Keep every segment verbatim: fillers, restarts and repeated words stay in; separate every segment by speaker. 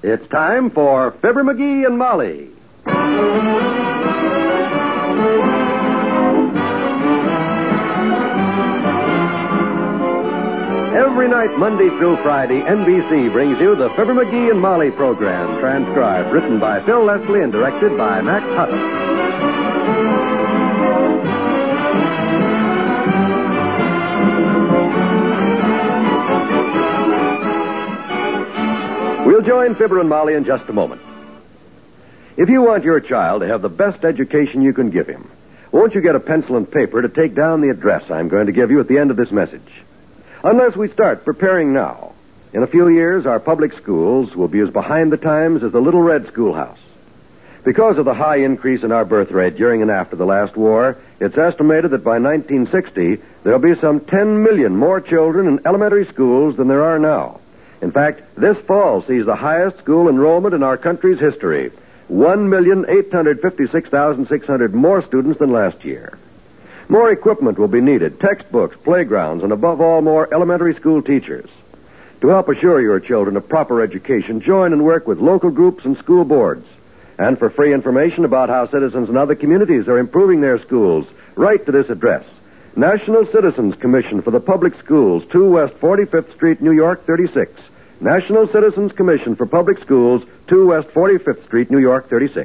Speaker 1: It's time for Fibber McGee and Molly. Every night, Monday through Friday, N B C brings you the Fibber McGee and Molly program, transcribed, written by Phil Leslie and directed by Max Hutton. We'll join Fibber and Molly in just a moment. If you want your child to have the best education you can give him, won't you get a pencil and paper to take down the address I'm going to give you at the end of this message? Unless we start preparing now, in a few years, our public schools will be as behind the times as the Little Red Schoolhouse. Because of the high increase in our birth rate during and after the last war, it's estimated that by nineteen sixty, there'll be some ten million more children in elementary schools than there are now. In fact, this fall sees the highest school enrollment in our country's history. one million eight hundred fifty-six thousand six hundred more students than last year. More equipment will be needed, textbooks, playgrounds, and above all, more elementary school teachers. To help assure your children a proper education, join and work with local groups and school boards. And for free information about how citizens in other communities are improving their schools, write to this address. National Citizens Commission for the Public Schools, two West forty-fifth Street, New York, thirty-six. National Citizens Commission for Public Schools, two West forty-fifth Street, New York, thirty-six.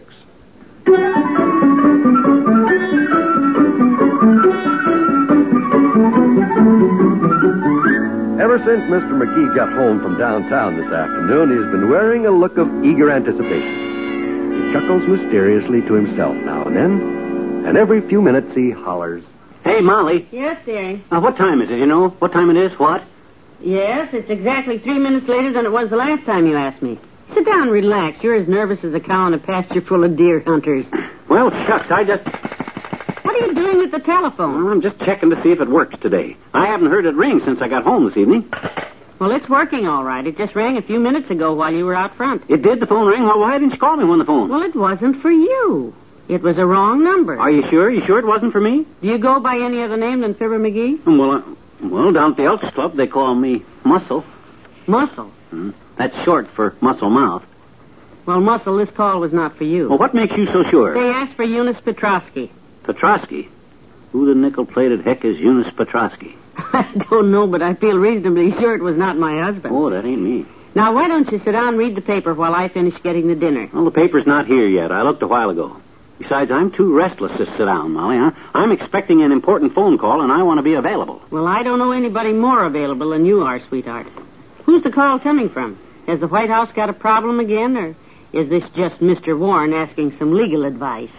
Speaker 1: Ever since Mister McGee got home from downtown this afternoon, he's been wearing a look of eager anticipation. He chuckles mysteriously to himself now and then, and every few minutes he hollers,
Speaker 2: "Hey, Molly."
Speaker 3: Yes, dearie?
Speaker 2: Uh, what time is it, you know? What time it is? What?
Speaker 3: Yes, it's exactly three minutes later than it was the last time you asked me. Sit down and relax. You're as nervous as a cow in a pasture full of deer hunters.
Speaker 2: Well, shucks, I just...
Speaker 3: What are you doing with the telephone?
Speaker 2: Well, I'm just checking to see if it works today. I haven't heard it ring since I got home this evening.
Speaker 3: Well, it's working all right. It just rang a few minutes ago while you were out front.
Speaker 2: It did? The phone ring? Well, why didn't you call me when the phone...
Speaker 3: Well, it wasn't for you. It was a wrong number.
Speaker 2: Are you sure? You sure it wasn't for me?
Speaker 3: Do you go by any other name than Fibber McGee?
Speaker 2: Well, uh, well, down at the Elks Club, they call me Muscle.
Speaker 3: Muscle?
Speaker 2: Hmm. That's short for Muscle Mouth.
Speaker 3: Well, Muscle, this call was not for you.
Speaker 2: Well, what makes you so sure?
Speaker 3: They asked for Eunice Petrosky.
Speaker 2: Petrosky? Who the nickel-plated heck is Eunice Petrosky?
Speaker 3: I don't know, but I feel reasonably sure it was not my husband.
Speaker 2: Oh, that ain't me.
Speaker 3: Now, why don't you sit down and read the paper while I finish getting the dinner?
Speaker 2: Well, the paper's not here yet. I looked a while ago. Besides, I'm too restless to sit down, Molly. Huh? I'm expecting an important phone call, and I want to be available.
Speaker 3: Well, I don't know anybody more available than you are, sweetheart. Who's the call coming from? Has the White House got a problem again, or is this just Mister Warren asking some legal advice?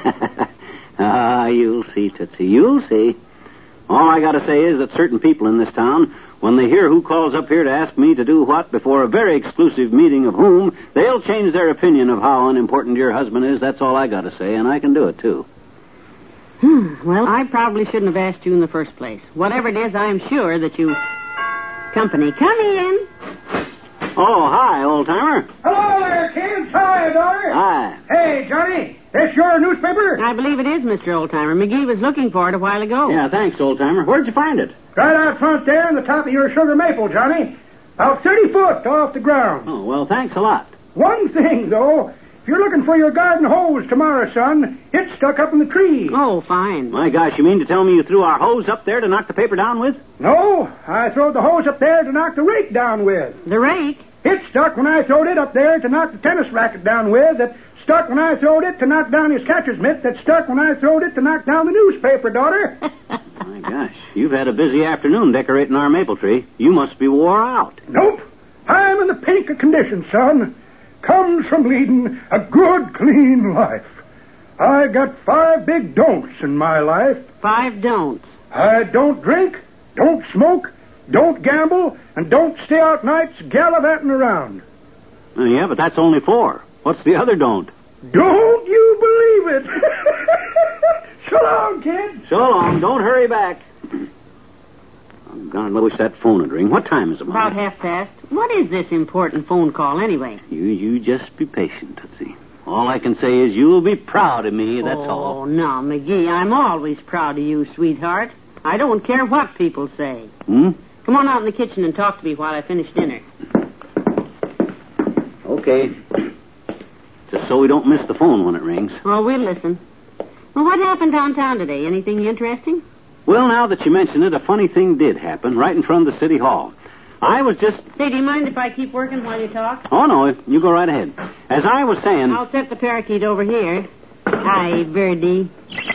Speaker 2: Ah, you'll see, Tootsie. You'll see. All I got to say is that certain people in this town, when they hear who calls up here to ask me to do what before a very exclusive meeting of whom, they'll change their opinion of how unimportant your husband is. That's all I got to say, and I can do it, too.
Speaker 3: Well, I probably shouldn't have asked you in the first place. Whatever it is, I'm sure that you... Company, come in.
Speaker 2: Oh, hi, old-timer.
Speaker 4: Hello there, kids. Hi, daughter.
Speaker 2: Hi.
Speaker 4: Hey, Johnny, this your newspaper?
Speaker 3: I believe it is, Mister Oldtimer. McGee was looking for it a while ago.
Speaker 2: Yeah, thanks, old-timer. Where'd you find it?
Speaker 4: Right out front there on the top of your sugar maple, Johnny. About thirty foot off the ground.
Speaker 2: Oh, well, thanks a lot.
Speaker 4: One thing, though. If you're looking for your garden hose tomorrow, son, it's stuck up in the tree.
Speaker 3: Oh, fine.
Speaker 2: My gosh, you mean to tell me you threw our hose up there to knock the paper down with?
Speaker 4: No, I throwed the hose up there to knock the rake down with.
Speaker 3: The rake?
Speaker 4: It stuck when I throwed it up there to knock the tennis racket down with. That stuck when I throwed it to knock down his catcher's mitt. That stuck when I throwed it to knock down the newspaper, daughter.
Speaker 2: My gosh, you've had a busy afternoon decorating our maple tree. You must be wore out.
Speaker 4: Nope. I'm in the pink of condition, son. Comes from leading a good, clean life. I got five big don'ts in my life.
Speaker 3: Five don'ts.
Speaker 4: I don't drink, don't smoke, don't gamble, and don't stay out nights gallivanting around.
Speaker 2: Uh, yeah, but that's only four. What's the other don't?
Speaker 4: Don't you believe it? So long, kid.
Speaker 2: So long. Don't hurry back. I'm gonna wish that phone would ring. What time is it, Molly?
Speaker 3: About half past. What is this important phone call, anyway?
Speaker 2: You you just be patient, Tootsie. All I can say is you'll be proud of me, that's
Speaker 3: oh,
Speaker 2: all.
Speaker 3: Oh, no, McGee, I'm always proud of you, sweetheart. I don't care what people say.
Speaker 2: Hmm?
Speaker 3: Come on out in the kitchen and talk to me while I finish dinner.
Speaker 2: Okay. Just so we don't miss the phone when it rings.
Speaker 3: Oh, we'll listen. Well, what happened downtown today? Anything interesting?
Speaker 2: Well, now that you mention it, a funny thing did happen right in front of the city hall. I was just...
Speaker 3: Say, do you mind if I keep working while you talk?
Speaker 2: Oh, no, you go right ahead. As I was saying...
Speaker 3: I'll set the parakeet over here. Hi, birdie.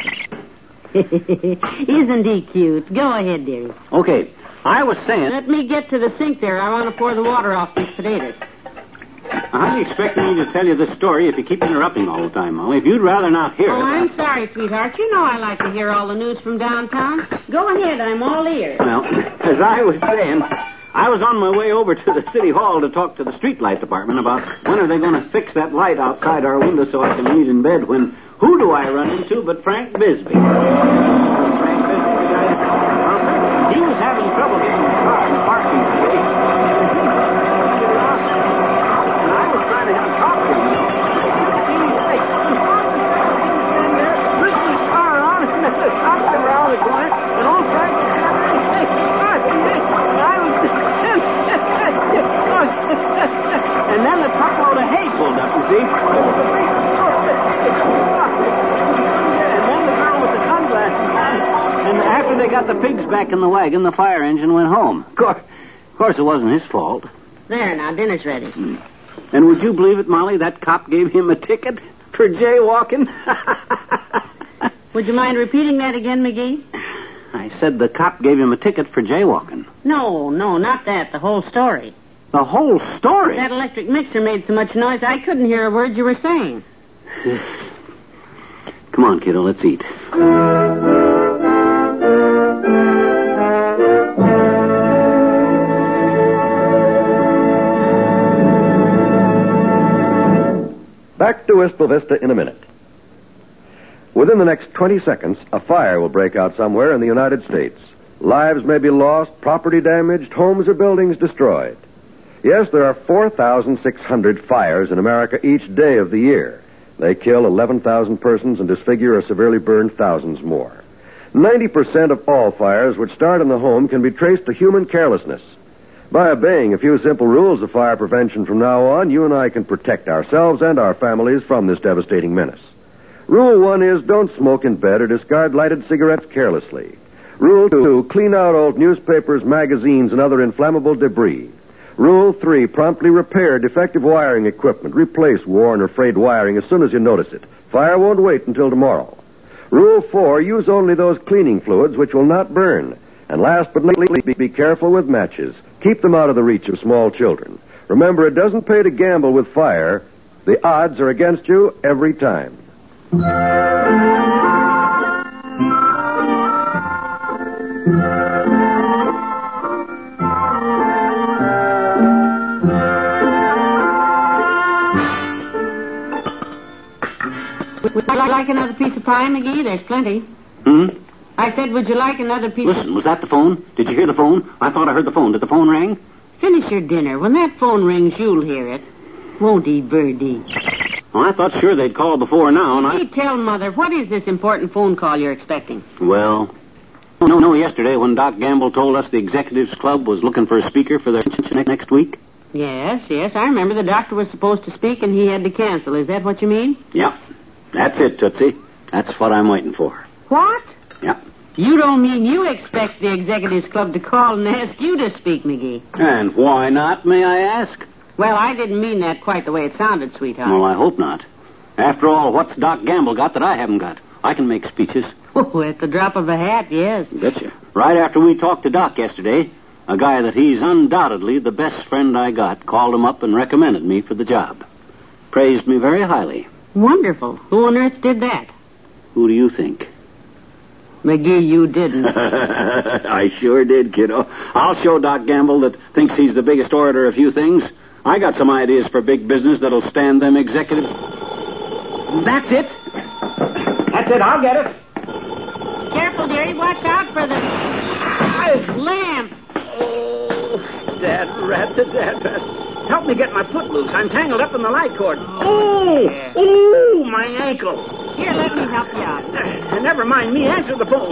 Speaker 3: Isn't he cute? Go ahead, dearie.
Speaker 2: Okay, I was saying...
Speaker 3: Let me get to the sink there. I want to pour the water off these potatoes.
Speaker 2: How do you expect me to tell you this story if you keep interrupting all the time, Molly? If you'd rather not hear
Speaker 3: oh,
Speaker 2: it...
Speaker 3: Oh, I'm sorry, sweetheart. You know I like to hear all the news from downtown. Go ahead. I'm all ears.
Speaker 2: Well, as I was saying... I was on my way over to the city hall to talk to the streetlight department about when are they going to fix that light outside our window so I can read in bed when who do I run into but Frank Bisbee? Frank Bisbee, the guy, well, sir, he was having trouble getting his car in the parking space. And I was trying to have a talk to him, you know. See his face. And there, pushing his car on, and then the cop came around the corner, and old Frank was standing there, and I was... And then the truckload of hay pulled up, you see. And then the girl with the sunglasses on. And after they got the pigs back in the wagon, the fire engine went home. Of course, of course it wasn't his fault.
Speaker 3: There, now, dinner's ready.
Speaker 2: Mm. And would you believe it, Molly, that cop gave him a ticket for jaywalking?
Speaker 3: Would you mind repeating that again, McGee?
Speaker 2: I said the cop gave him a ticket for jaywalking.
Speaker 3: No, no, not that. The whole story.
Speaker 2: The whole story?
Speaker 3: That electric mixer made so much noise I couldn't hear a word you were saying.
Speaker 2: Come on, kiddo, let's eat.
Speaker 1: Back to Wistful Vista in a minute. Within the next twenty seconds, a fire will break out somewhere in the United States. Lives may be lost, property damaged, homes or buildings destroyed. Yes, there are four thousand six hundred fires in America each day of the year. They kill eleven thousand persons and disfigure or severely burn thousands more. ninety percent of all fires which start in the home can be traced to human carelessness. By obeying a few simple rules of fire prevention from now on, you and I can protect ourselves and our families from this devastating menace. Rule one is don't smoke in bed or discard lighted cigarettes carelessly. Rule two, clean out old newspapers, magazines, and other inflammable debris. Rule three, promptly repair defective wiring equipment. Replace worn or frayed wiring as soon as you notice it. Fire won't wait until tomorrow. Rule four, use only those cleaning fluids which will not burn. And last but not least, be careful with matches. Keep them out of the reach of small children. Remember, it doesn't pay to gamble with fire. The odds are against you every time.
Speaker 3: Would you like another piece of pie, McGee? There's plenty.
Speaker 2: Hmm?
Speaker 3: I said, would you like another piece
Speaker 2: Listen,
Speaker 3: of...
Speaker 2: was that the phone? Did you hear the phone? I thought I heard the phone. Did the phone ring?
Speaker 3: Finish your dinner. When that phone rings, you'll hear it. Won't he, Birdie?
Speaker 2: Well, I thought sure they'd call before now, and I...
Speaker 3: Hey, tell Mother, what is this important phone call you're expecting?
Speaker 2: Well, no, no, yesterday when Doc Gamble told us the Executives Club was looking for a speaker for their next week.
Speaker 3: Yes, yes, I remember the doctor was supposed to speak and he had to cancel. Is that what you mean?
Speaker 2: Yep. That's it, Tootsie. That's what I'm waiting for.
Speaker 3: What?
Speaker 2: Yep.
Speaker 3: You don't mean you expect the Executives Club to call and ask you to speak, McGee?
Speaker 2: And why not, may I ask?
Speaker 3: Well, I didn't mean that quite the way it sounded, sweetheart.
Speaker 2: Well, I hope not. After all, what's Doc Gamble got that I haven't got? I can make speeches.
Speaker 3: Oh, at the drop of a hat, yes.
Speaker 2: Betcha. Right after we talked to Doc yesterday, a guy that he's undoubtedly the best friend I got called him up and recommended me for the job. Praised me very highly.
Speaker 3: Wonderful. Who on earth did that?
Speaker 2: Who do you think?
Speaker 3: McGee, you didn't.
Speaker 2: I sure did, kiddo. I'll show Doc Gamble that thinks he's the biggest orator of few things. I got some ideas for big business that'll stand them executives. That's it. That's it. I'll get it.
Speaker 3: Careful, dearie. Watch out for the lamp.
Speaker 2: Oh, dad rat, the dad rat. Help me get my foot loose. I'm tangled up in the light cord. Oh,
Speaker 3: yeah.
Speaker 2: oh, my ankle.
Speaker 3: Here, let me help you out.
Speaker 2: Uh, never mind me. Answer the phone.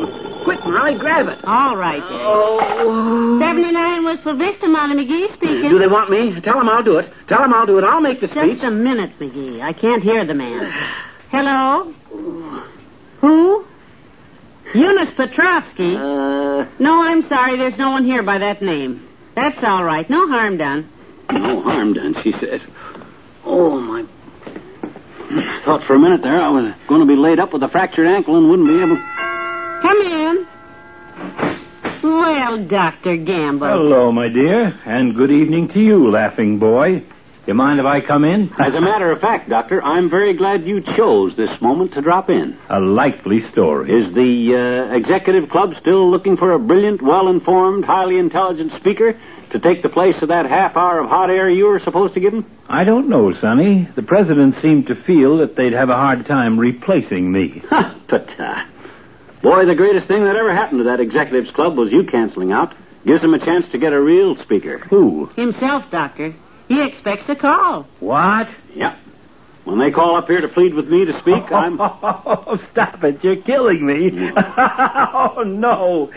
Speaker 2: Quick, Molly, grab it.
Speaker 3: All right, Daddy.
Speaker 2: Oh.
Speaker 3: seventy-nine Wistful Vista, Molly McGee speaking.
Speaker 2: Do they want me? Tell them I'll do it. Tell them I'll do it. I'll make the speech.
Speaker 3: Just a minute, McGee. I can't hear the man. Hello? Who? Eunice Petrovsky?
Speaker 2: Uh,
Speaker 3: No, I'm sorry. There's no one here by that name. That's all right. No harm done.
Speaker 2: no harm done, she says. Oh, my... I thought for a minute there I was going to be laid up with a fractured ankle and wouldn't be able...
Speaker 3: Come in. Well, Doctor Gamble.
Speaker 5: Hello, my dear, and good evening to you, laughing boy. You mind if I come in?
Speaker 2: As a matter of fact, Doctor, I'm very glad you chose this moment to drop in.
Speaker 5: A likely story.
Speaker 2: Is the uh, executive club still looking for a brilliant, well-informed, highly intelligent speaker to take the place of that half hour of hot air you were supposed to give him?
Speaker 5: I don't know, Sonny. The president seemed to feel that they'd have a hard time replacing me.
Speaker 2: Ha! But, uh, boy, the greatest thing that ever happened to that executives club was you canceling out. Gives them a chance to get a real speaker.
Speaker 5: Who?
Speaker 3: Himself, Doctor. He expects a call.
Speaker 5: What?
Speaker 2: Yep. When they call up here to plead with me to speak, I'm...
Speaker 5: Oh, stop it. You're killing me. Oh, no.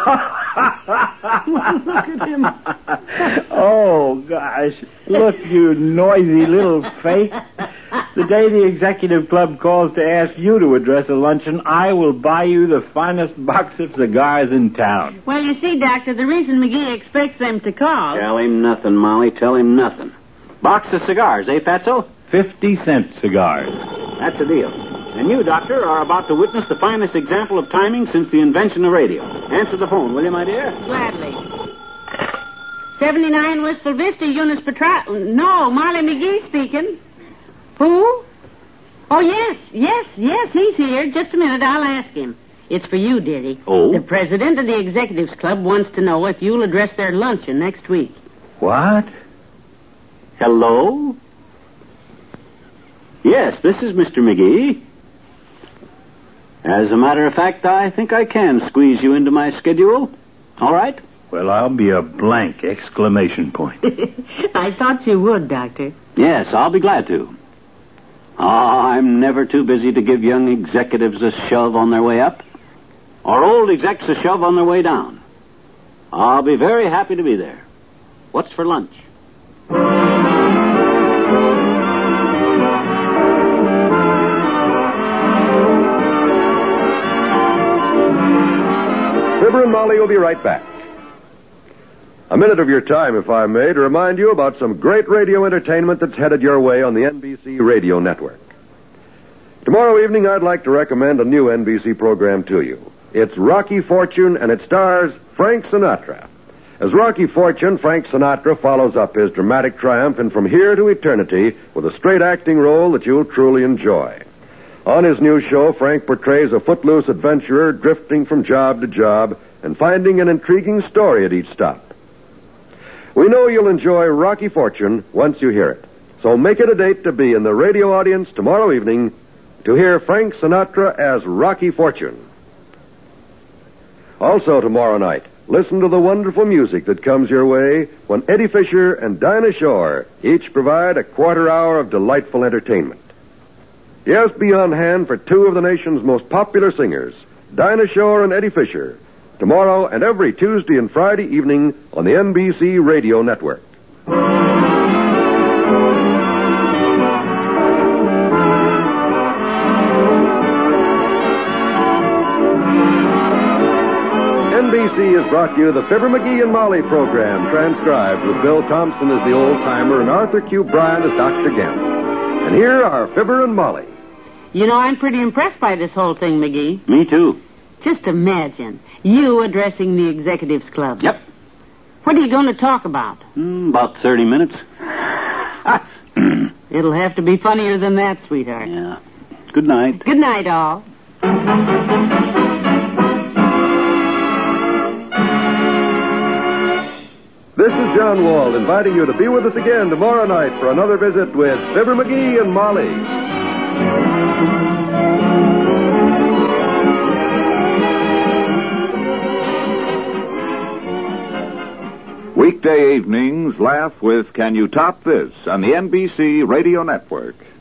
Speaker 3: Look at him.
Speaker 5: Oh, gosh. Look, you noisy little fake. The day the executive club calls to ask you to address a luncheon, I will buy you the finest box of cigars in town.
Speaker 3: Well, you see, Doctor, the reason McGee expects them to call...
Speaker 2: Tell him nothing, Molly. Tell him nothing. Box of cigars, eh, Fatso?
Speaker 5: Fifty-cent cigars.
Speaker 2: That's a deal. And you, Doctor, are about to witness the finest example of timing since the invention of radio. Answer the phone, will you, my dear?
Speaker 3: Gladly. seventy-nine Wistful Vista, Eunice Petra... No, Molly McGee speaking. Who? Oh, yes, yes, yes, he's here. Just a minute, I'll ask him. It's for you, dearie.
Speaker 2: Oh?
Speaker 3: The president of the Executives Club wants to know if you'll address their luncheon next week.
Speaker 5: What?
Speaker 2: Hello? Yes, this is Mister McGee. As a matter of fact, I think I can squeeze you into my schedule. All right?
Speaker 5: Well, I'll be a blank exclamation point.
Speaker 3: I thought you would, Doctor.
Speaker 2: Yes, I'll be glad to. Oh, I'm never too busy to give young executives a shove on their way up, or old execs a shove on their way down. I'll be very happy to be there. What's for lunch?
Speaker 1: Fibber and Molly will be right back. A minute of your time, if I may, to remind you about some great radio entertainment that's headed your way on the N B C Radio Network. Tomorrow evening, I'd like to recommend a new N B C program to you. It's Rocky Fortune, and it stars Frank Sinatra. As Rocky Fortune, Frank Sinatra follows up his dramatic triumph in From Here to Eternity with a straight acting role that you'll truly enjoy. On his new show, Frank portrays a footloose adventurer drifting from job to job and finding an intriguing story at each stop. We know you'll enjoy Rocky Fortune once you hear it. So make it a date to be in the radio audience tomorrow evening to hear Frank Sinatra as Rocky Fortune. Also tomorrow night, listen to the wonderful music that comes your way when Eddie Fisher and Dinah Shore each provide a quarter hour of delightful entertainment. Yes, be on hand for two of the nation's most popular singers, Dinah Shore and Eddie Fisher, tomorrow and every Tuesday and Friday evening on the N B C Radio Network. N B C has brought you the Fibber McGee and Molly program, transcribed with Bill Thompson as the old-timer and Arthur Q. Bryan as Doctor Gamble. And here are Fibber and Molly.
Speaker 3: You know, I'm pretty impressed by this whole thing, McGee.
Speaker 2: Me too.
Speaker 3: Just imagine, you addressing the Executives Club.
Speaker 2: Yep.
Speaker 3: What are you going to talk about?
Speaker 2: Mm, about thirty minutes.
Speaker 3: It'll have to be funnier than that, sweetheart.
Speaker 2: Yeah. Good night.
Speaker 3: Good night, all.
Speaker 1: This is John Wald inviting you to be with us again tomorrow night for another visit with Fibber McGee and Molly.
Speaker 6: Weekday evenings, laugh with Can You Top This on the N B C Radio Network.